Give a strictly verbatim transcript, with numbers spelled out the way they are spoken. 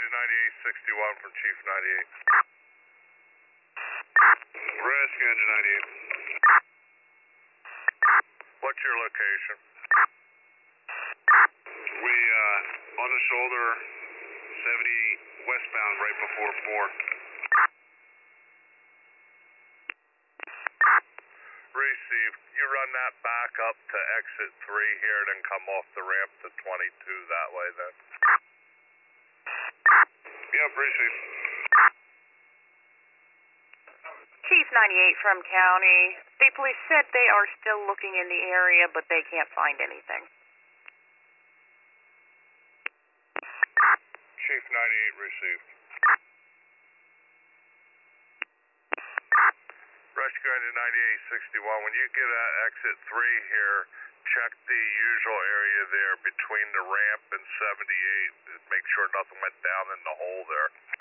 Engine ninety-eight sixty-one from Chief ninety-eight. Rescue Engine ninety-eight. What's your location? We, uh, on the shoulder, seventy westbound right before four. Received. You run that back up to exit three here, then come off the ramp to twenty-two that way then. Yep, received. Chief ninety-eight from County. The police said they are still looking in the area, but they can't find anything. Chief ninety-eight received. Rescue Engine ninety-eight sixty-one, when you get at exit three here, check the usual area there between the ramp and seventy-eight. Make sure nothing went down in the hole there.